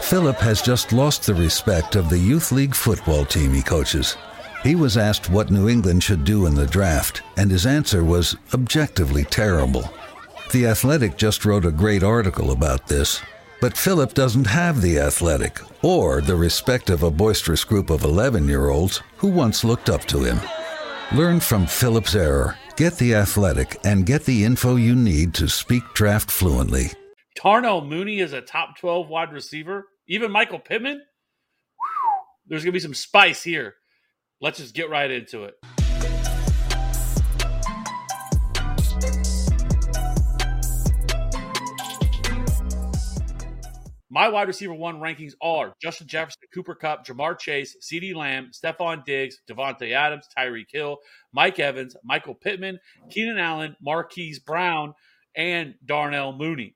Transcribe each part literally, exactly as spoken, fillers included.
Philip has just lost the respect of the youth league football team he coaches. He was asked what New England should do in the draft, and his answer was objectively terrible. The Athletic just wrote a great article about this, but Philip doesn't have the Athletic or the respect of a boisterous group of eleven-year-olds who once looked up to him. Learn from Philip's error, get the Athletic, and get the info you need to speak draft fluently. Darnell Mooney is a top twelve wide receiver. Even Michael Pittman? Whew, there's going to be some spice here. Let's just get right into it. My wide receiver one rankings are Justin Jefferson, Cooper Kupp, Jamar Chase, CeeDee Lamb, Stephon Diggs, Davante Adams, Tyreek Hill, Mike Evans, Michael Pittman, Keenan Allen, Marquise Brown, and Darnell Mooney.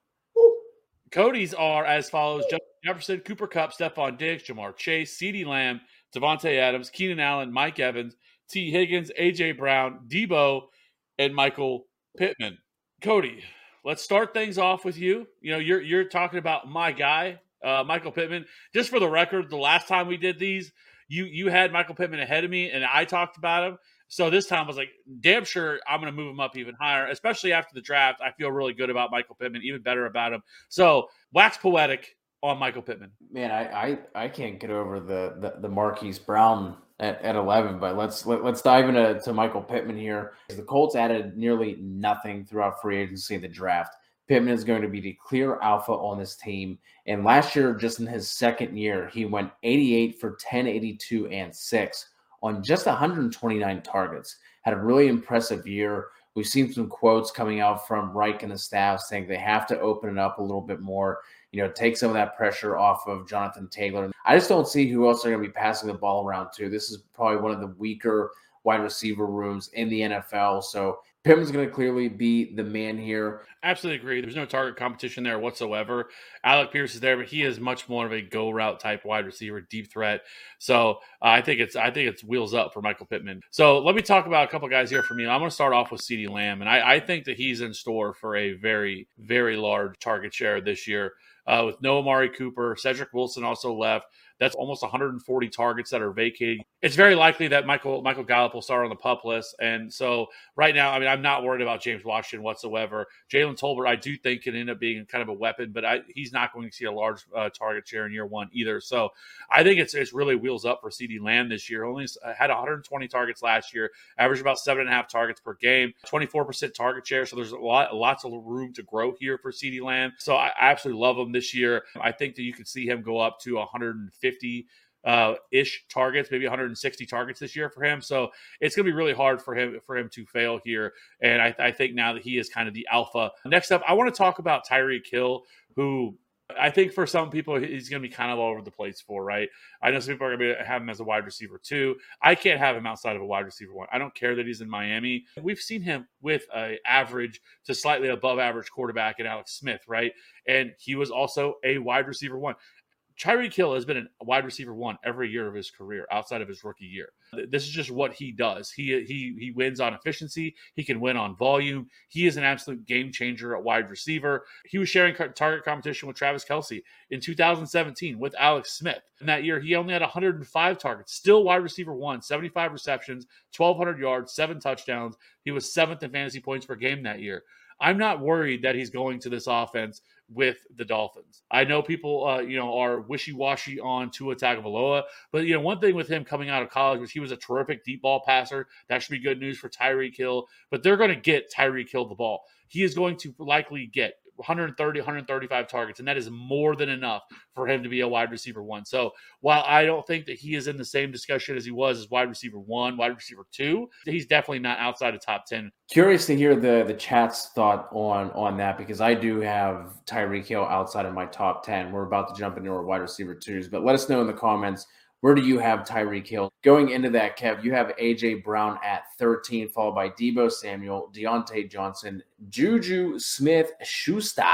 Cody's are as follows: Justin Jefferson, Cooper Kupp, Stephon Diggs, Jamar Chase, CeeDee Lamb, Davante Adams, Keenan Allen, Mike Evans, T. Higgins, A J. Brown, Debo, and Michael Pittman. Cody, let's start things off with you. You know, you're you're talking about my guy, uh, Michael Pittman. Just for the record, the last time we did these, you you had Michael Pittman ahead of me, and I talked about him. So this time I was like, damn sure I'm going to move him up even higher, especially after the draft. I feel really good about Michael Pittman, even better about him. So wax poetic on Michael Pittman. Man, I I, I can't get over the, the, the Marquise Brown at, at eleven, but let's let, let's dive into to Michael Pittman here. The Colts added nearly nothing throughout free agency and the draft. Pittman is going to be the clear alpha on this team. And last year, just in his second year, he went eighty-eight for ten eighty-two and six on just one hundred twenty-nine targets. Had a really impressive year. We've seen some quotes coming out from Reich and the staff saying they have to open it up a little bit more, you know, take some of that pressure off of Jonathan Taylor. I just don't see who else are going to be passing the ball around to. This is probably one of the weaker wide receiver rooms in the N F L. So Pittman's going to clearly be the man here. Absolutely agree. There's no target competition there whatsoever. Alec Pierce is there, but he is much more of a go route type wide receiver, deep threat. So uh, I think it's I think it's wheels up for Michael Pittman. So let me talk about a couple guys here for me. I'm going to start off with CeeDee Lamb, and I, I think that he's in store for a very, very large target share this year. Uh, with no Amari Cooper, Cedric Wilson also left. That's almost one hundred forty targets that are vacated. It's very likely that Michael Michael Gallup will start on the PUP list. And so right now, I mean, I'm not worried about James Washington whatsoever. Jalen Tolbert, I do think, can end up being kind of a weapon, but I, he's not going to see a large uh, target share in year one either. So I think it's it's really wheels up for CeeDee Lamb this year. Only had one hundred twenty targets last year, averaged about seven and a half targets per game, twenty-four percent target share. So there's a lot, lots of room to grow here for CeeDee Lamb. So I absolutely love him this year. I think that you could see him go up to one hundred fifty uh, ish targets, maybe one hundred sixty targets this year for him. So it's going to be really hard for him for him to fail here. And I, I think now that he is kind of the alpha. Next up, I want to talk about Tyreek Hill, who I think for some people he's going to be kind of all over the place for, right? I know some people are going to have him as a wide receiver too. I can't have him outside of a wide receiver one. I don't care that he's in Miami. We've seen him with an average to slightly above average quarterback in Alex Smith, right? And he was also a wide receiver one. Tyreek Hill has been a wide receiver one every year of his career outside of his rookie year. This is just what he does. He he he wins on efficiency. He can win on volume. He is an absolute game changer at wide receiver. He was sharing target competition with Travis Kelce in two thousand seventeen with Alex Smith. In that year, he only had one hundred five targets. Still wide receiver one, seventy-five receptions, twelve hundred yards, seven touchdowns. He was seventh in fantasy points per game that year. I'm not worried that he's going to this offense with the Dolphins. I know people, uh, you know, are wishy-washy on Tua Tagovailoa, but you know, one thing with him coming out of college was he was a terrific deep ball passer. That should be good news for Tyreek Hill. But they're going to get Tyreek Hill the ball. He is going to likely get one hundred thirty, one hundred thirty-five targets, and that is more than enough for him to be a wide receiver one. So while I don't think that he is in the same discussion as he was as wide receiver one, wide receiver two, he's definitely not outside of top ten. Curious to hear the the chat's thought on on that, because I do have Tyreek Hill outside of my top ten. We're about to jump into our wide receiver twos, but let us know in the comments, where do you have Tyreek Hill? Going into that, Kev, you have A J. Brown at thirteen, followed by Deebo Samuel, Deontay Johnson, Juju Smith-Schuster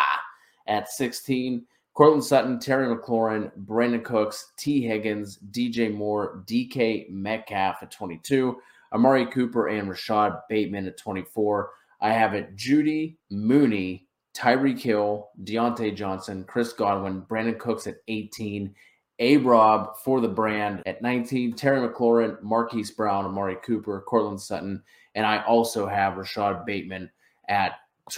at sixteen, Courtland Sutton, Terry McLaurin, Brandon Cooks, T. Higgins, D J Moore, D K Metcalf at twenty-two, Amari Cooper and Rashad Bateman at twenty-four. I have it Judy, Mooney, Tyreek Hill, Deontay Johnson, Chris Godwin, Brandon Cooks at eighteen, A-Rob for the brand at nineteen, Terry McLaurin, Marquise Brown, Amari Cooper, Cortland Sutton, and I also have Rashad Bateman at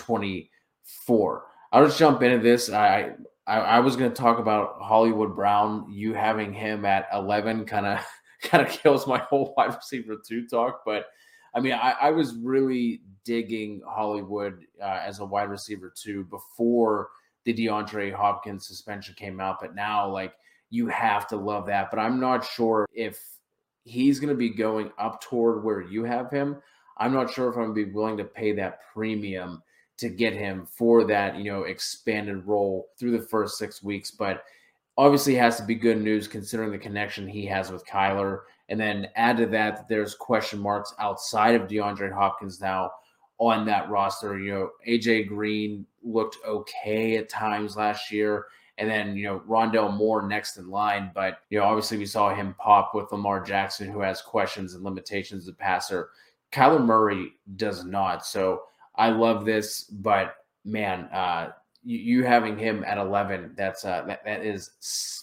twenty-four. I'll just jump into this. I I, I was going to talk about Hollywood Brown. You having him at eleven kind of kind of kills my whole wide receiver two talk. But I mean, I, I was really digging Hollywood uh, as a wide receiver two before the DeAndre Hopkins suspension came out. But now, like, you have to love that. But I'm not sure if he's going to be going up toward where you have him. I'm not sure if I'm going to be willing to pay that premium to get him for that, you know, expanded role through the first six weeks. But obviously it has to be good news considering the connection he has with Kyler. And then add to that, that there's question marks outside of DeAndre Hopkins now on that roster. You know, A J Green looked okay at times last year. And then, you know, Rondale Moore next in line. But, you know, obviously we saw him pop with Lamar Jackson, who has questions and limitations as a passer. Kyler Murray does not. So I love this, but man, uh, you, you having him at eleven, that's uh, that, that is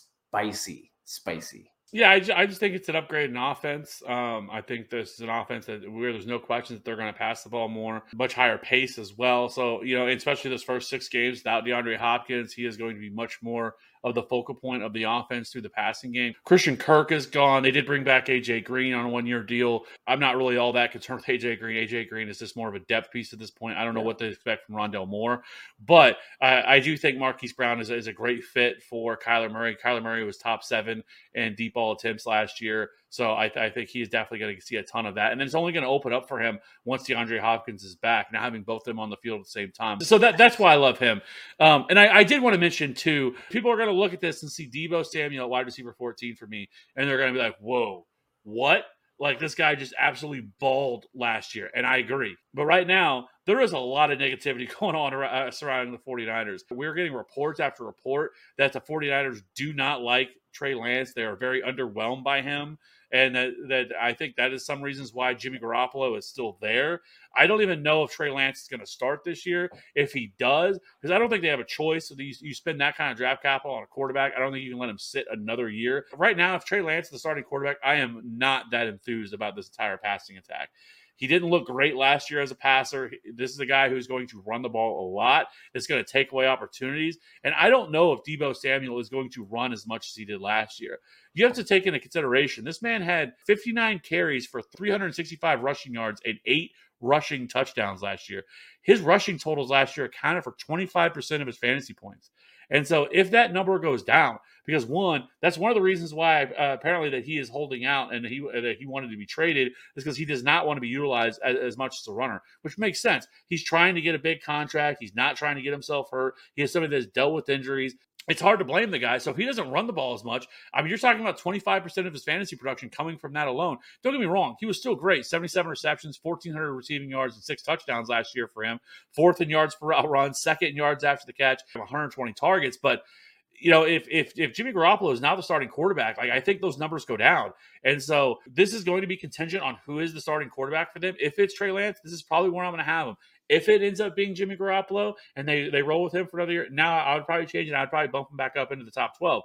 spicy, spicy. Yeah, I just, I just think it's an upgrade in offense. Um, I think this is an offense that where there's no question that they're going to pass the ball more, much higher pace as well. So, you know, especially this first six games without DeAndre Hopkins, he is going to be much more of the focal point of the offense through the passing game. Christian Kirk is gone. They did bring back A J Green on a one-year deal. I'm not really all that concerned with A J Green. A J Green is just more of a depth piece at this point. I don't know what to expect from Rondale Moore, but uh, I do think Marquise Brown is, is a great fit for Kyler Murray. Kyler Murray was top seven in deep ball attempts last year. So I, th- I think he's definitely going to see a ton of that. And then it's only going to open up for him once DeAndre Hopkins is back, now having both of them on the field at the same time. So that that's why I love him. Um, and I, I did want to mention, too, people are going to look at this and see Deebo Samuel at wide receiver fourteen for me, and they're going to be like, whoa, what? Like, this guy just absolutely balled last year. And I agree. But right now, there is a lot of negativity going on uh, surrounding the 49ers. We're getting reports after report that the 49ers do not like Trey Lance. They are very underwhelmed by him. And that, that I think that is some reasons why Jimmy Garoppolo is still there. I don't even know if Trey Lance is going to start this year. If he does, because I don't think they have a choice. So you, you spend that kind of draft capital on a quarterback, I don't think you can let him sit another year. Right now, if Trey Lance is the starting quarterback, I am not that enthused about this entire passing attack. He didn't look great last year as a passer. This is a guy who's going to run the ball a lot. It's going to take away opportunities. And I don't know if Deebo Samuel is going to run as much as he did last year. You have to take into consideration, this man had fifty-nine carries for three hundred sixty-five rushing yards and eight rushing touchdowns last year. His rushing totals last year accounted for twenty-five percent of his fantasy points. And so if that number goes down, because one, that's one of the reasons why uh, apparently that he is holding out and he uh, that he wanted to be traded is because he does not want to be utilized as, as much as a runner, which makes sense. He's trying to get a big contract. He's not trying to get himself hurt. He has somebody that's dealt with injuries. It's hard to blame the guy. So if he doesn't run the ball as much, I mean, you're talking about twenty-five percent of his fantasy production coming from that alone. Don't get me wrong. He was still great. seventy-seven receptions, fourteen hundred receiving yards, and six touchdowns last year for him. Fourth in yards per route run, second in yards after the catch, one hundred twenty targets. But, you know, if if if Jimmy Garoppolo is now the starting quarterback, like I think those numbers go down. And so this is going to be contingent on who is the starting quarterback for them. If it's Trey Lance, this is probably where I'm going to have him. If it ends up being Jimmy Garoppolo and they, they roll with him for another year, now I would probably change it. I'd probably bump him back up into the top twelve.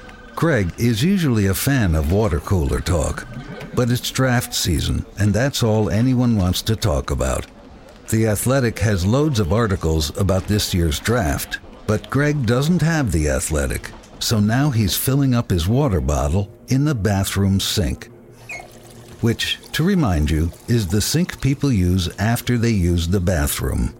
Greg is usually a fan of water cooler talk, but it's draft season, and that's all anyone wants to talk about. The Athletic has loads of articles about this year's draft, but Greg doesn't have The Athletic, so now he's filling up his water bottle in the bathroom sink. Which, to remind you, is the sink people use after they use the bathroom.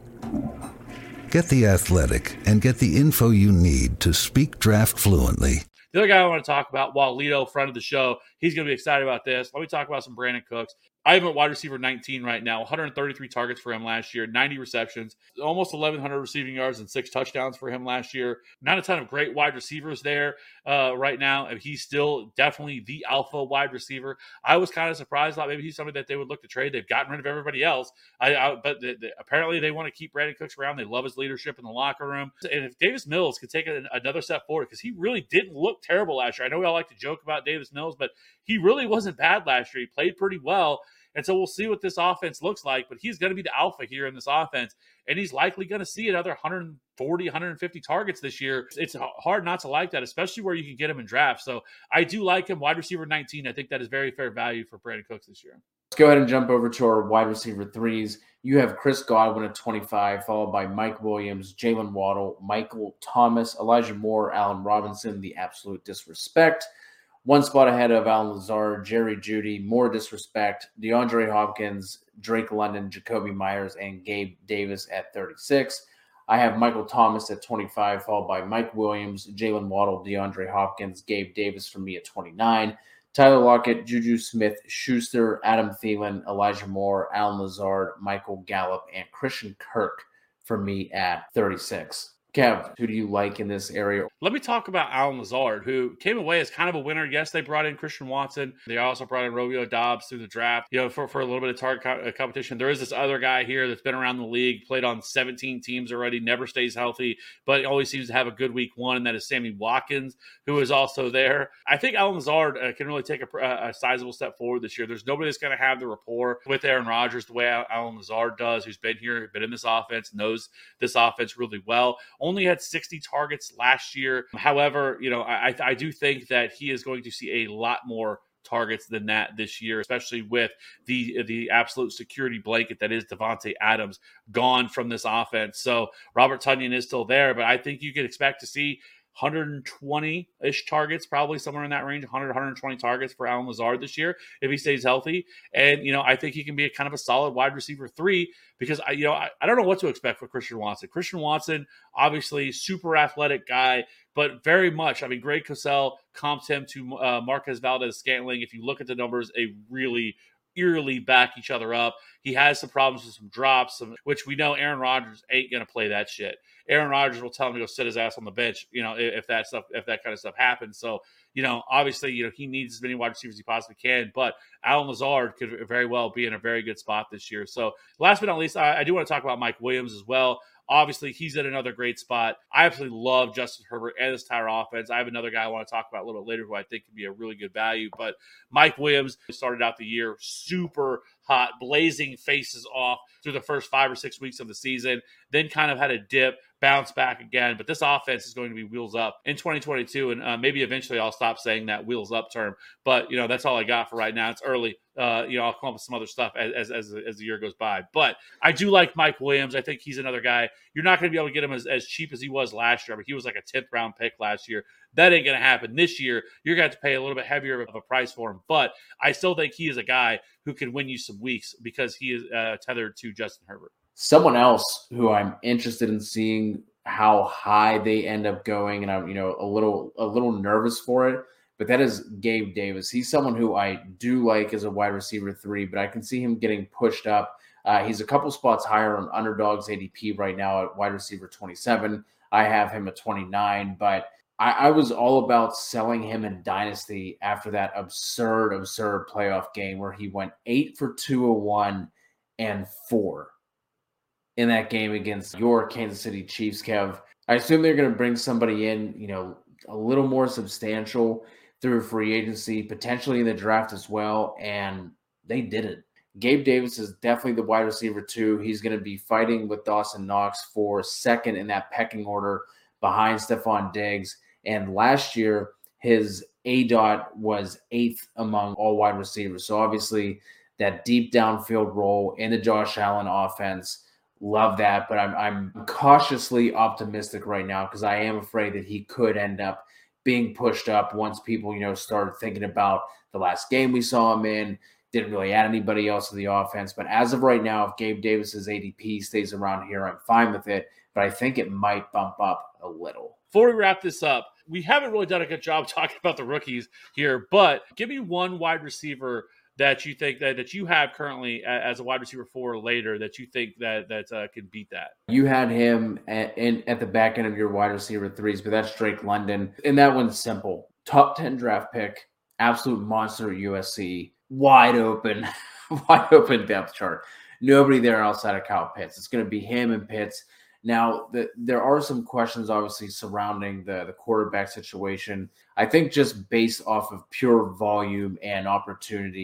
Get The Athletic and get the info you need to speak draft fluently. The other guy I want to talk about, Walito, friend of the show, he's going to be excited about this. Let me talk about some Brandon Cooks. I have him at wide receiver nineteen right now, one hundred thirty-three targets for him last year, ninety receptions, almost eleven hundred receiving yards and six touchdowns for him last year. Not a ton of great wide receivers there uh, right now. And he's still definitely the alpha wide receiver. I was kind of surprised. Thought maybe he's somebody that they would look to trade. They've gotten rid of everybody else. I, I, but the, the, apparently they want to keep Brandon Cooks around. They love his leadership in the locker room. And if Davis Mills could take a, another step forward, because he really didn't look terrible last year. I know we all like to joke about Davis Mills, but he really wasn't bad last year. He played pretty well. And so we'll see what this offense looks like, but he's going to be the alpha here in this offense. And he's likely going to see another one forty, one fifty targets this year. It's hard not to like that, especially where you can get him in drafts. So I do like him. Wide receiver nineteen. I think that is very fair value for Brandin Cooks this year. Let's go ahead and jump over to our wide receiver threes. You have Chris Godwin at twenty-five, followed by Mike Williams, Jalen Waddle, Michael Thomas, Elijah Moore, Allen Robinson, the absolute disrespect. One spot ahead of Allen Lazard, Jerry Jeudy, more disrespect, DeAndre Hopkins, Drake London, Jacoby Myers, and Gabe Davis at thirty-six. I have Michael Thomas at twenty-five, followed by Mike Williams, Jalen Waddle, DeAndre Hopkins, Gabe Davis for me at twenty-nine. Tyler Lockett, Juju Smith-Schuster, Adam Thielen, Elijah Moore, Allen Lazard, Michael Gallup, and Christian Kirk for me at thirty-six. Kev, who do you like in this area? Let me talk about Allen Lazard, who came away as kind of a winner. Yes, they brought in Christian Watson. They also brought in Romeo Doubs through the draft, you know, for, for a little bit of target co- competition. There is this other guy here that's been around the league, played on seventeen teams already, never stays healthy, but always seems to have a good week one, and that is Sammy Watkins, who is also there. I think Allen Lazard uh, can really take a, a sizable step forward this year. There's nobody that's going to have the rapport with Aaron Rodgers the way Allen Lazard does, who's been here, been in this offense, knows this offense really well. Only had sixty targets last year. However, you know, I, I do think that he is going to see a lot more targets than that this year, especially with the the absolute security blanket that is Davante Adams gone from this offense. So Robert Tonyan is still there, but I think you can expect to see one twenty-ish targets, probably somewhere in that range, one hundred, one twenty targets for Allen Lazard this year if he stays healthy. And, you know, I think he can be a kind of a solid wide receiver three because, I, you know, I, I don't know what to expect for Christian Watson. Christian Watson, obviously super athletic guy, but very much, I mean, Greg Cosell comps him to uh, Marquez Valdes-Scantling. If you look at the numbers, a really eerily back each other up. He has some problems with some drops, some, which we know Aaron Rodgers ain't going to play that shit. Aaron Rodgers will tell him to go sit his ass on the bench, you know, if, if that stuff, if that kind of stuff happens. So, you know, obviously, you know, he needs as many wide receivers as he possibly can, but Allen Lazard could very well be in a very good spot this year. So last but not least, I, I do want to talk about Mike Williams as well. Obviously, he's in another great spot. I absolutely love Justin Herbert and his entire offense. I have another guy I want to talk about a little bit later who I think could be a really good value. But Mike Williams started out the year super hot, blazing faces off through the first five or six weeks of the season, then kind of had a dip, bounce back again. But this offense is going to be wheels up in twenty twenty-two, and uh, maybe eventually I'll stop saying that wheels up term. But, you know, that's all I got for right now. It's early. Uh, you know, I'll come up with some other stuff as, as as the year goes by. But I do like Mike Williams. I think he's another guy. You're not going to be able to get him as, as cheap as he was last year. I mean, he was like a tenth round pick last year. That ain't going to happen this year. You're going to have to pay a little bit heavier of a price for him. But I still think he is a guy who can win you some weeks because he is uh, tethered to Justin Herbert. Someone else who I'm interested in seeing how high they end up going, and I'm, you know, a little a little nervous for it, but that is Gabe Davis. He's someone who I do like as a wide receiver three, but I can see him getting pushed up. Uh, he's a couple spots higher on Underdog's A D P right now at wide receiver twenty-seven. I have him at twenty-nine, but I, I was all about selling him in Dynasty after that absurd, absurd playoff game where he went eight for two oh one and four in that game against your Kansas City Chiefs, Kev. I assume they're going to bring somebody in, you know, a little more substantial through free agency, potentially in the draft as well, and they did it. Gabe Davis is definitely the wide receiver two. He's going to be fighting with Dawson Knox for second in that pecking order behind Stephon Diggs. And last year, his A D O T was eighth among all wide receivers. So obviously that deep downfield role in the Josh Allen offense, love that. But I'm, I'm cautiously optimistic right now because I am afraid that he could end up being pushed up once people, you know, started thinking about the last game we saw him in. Didn't really add anybody else to the offense. But as of right now, if Gabe Davis's A D P stays around here, I'm fine with it. But I think it might bump up a little. Before we wrap this up, we haven't really done a good job talking about the rookies here, but give me one wide receiver that you think that, that you have currently as a wide receiver four later that you think that that uh, can beat that. You had him at, in, at the back end of your wide receiver threes, but that's Drake London. And that one's simple. Top ten draft pick, absolute monster at U S C, wide open, wide open depth chart. Nobody there outside of Kyle Pitts. It's going to be him and Pitts. Now, the, there are some questions, obviously, surrounding the, the quarterback situation. I think just based off of pure volume and opportunity,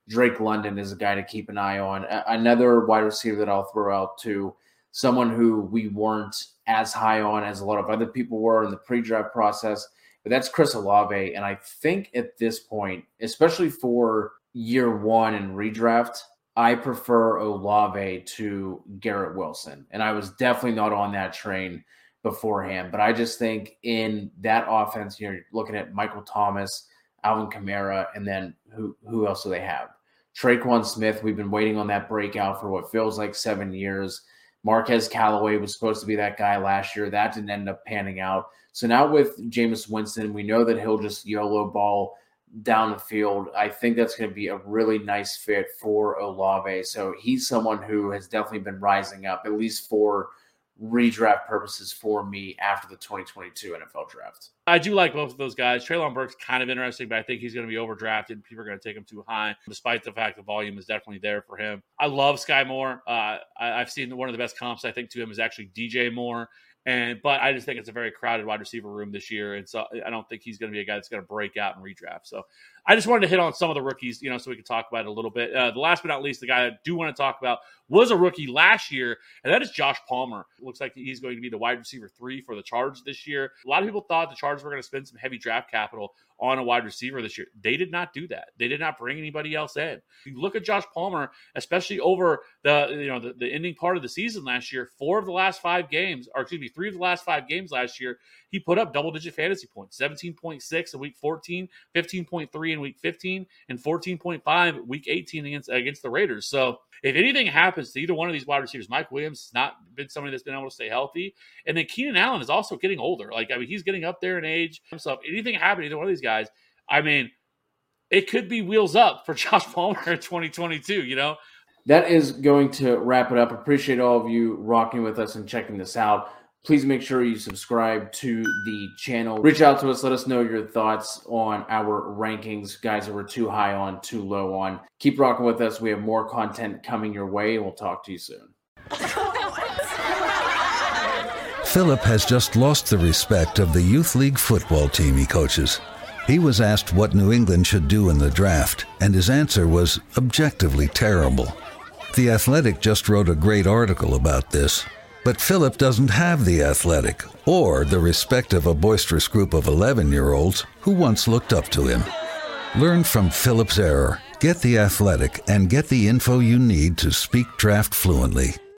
Drake London is a guy to keep an eye on. A- another wide receiver that I'll throw out too, someone who we weren't as high on as a lot of other people were in the pre-draft process, but that's Chris Olave. And I think at this point, especially for year one and redraft, I prefer Olave to Garrett Wilson. And I was definitely not on that train beforehand, but I just think in that offense, you know, you're looking at Michael Thomas, Alvin Kamara, and then who who else do they have? Traquan Smith. We've been waiting on that breakout for what feels like seven years. Marquez Callaway was supposed to be that guy last year. That didn't end up panning out. So now with Jameis Winston, we know that he'll just YOLO ball down the field. I think that's going to be a really nice fit for Olave. So he's someone who has definitely been rising up, at least for redraft purposes for me after the twenty twenty-two N F L draft. I do like both of those guys. Treylon Burks kind of interesting, but I think he's going to be overdrafted. People are going to take him too high, despite the fact the volume is definitely there for him. I love Sky Moore. Uh, I, I've seen one of the best comps, I think, to him is actually D J Moore. And but I just think it's a very crowded wide receiver room this year, and so I don't think he's going to be a guy that's going to break out and redraft. So I just wanted to hit on some of the rookies, you know, so we can talk about it a little bit. Uh, the last but not least, the guy I do want to talk about was a rookie last year, and that is Josh Palmer. It looks like he's going to be the wide receiver three for the Chargers this year. A lot of people thought the Chargers were going to spend some heavy draft capital on a wide receiver this year. They did not do that. They did not bring anybody else in. You look at Josh Palmer, especially over the you know the, the ending part of the season last year, four of the last five games, or excuse me, three of the last five games last year, he put up double-digit fantasy points, seventeen point six in week fourteen, fifteen point three in week fifteen, and fourteen point five week eighteen against, against the Raiders. So if anything happens to either one of these wide receivers, Mike Williams has not been somebody that's been able to stay healthy. And then Keenan Allen is also getting older. Like, I mean, he's getting up there in age. So if anything happened to either one of these guys, I mean, it could be wheels up for Josh Palmer in twenty twenty-two, you know? That is going to wrap it up. Appreciate all of you rocking with us and checking this out. Please make sure you subscribe to the channel. Reach out to us. Let us know your thoughts on our rankings. Guys that we're too high on, too low on. Keep rocking with us. We have more content coming your way. We'll talk to you soon. Philip has just lost the respect of the youth league football team he coaches. He was asked what New England should do in the draft, and his answer was objectively terrible. The Athletic just wrote a great article about this. But Philip doesn't have the Athletic or the respect of a boisterous group of eleven-year-olds who once looked up to him. Learn from Philip's error, get the Athletic, and get the info you need to speak draft fluently.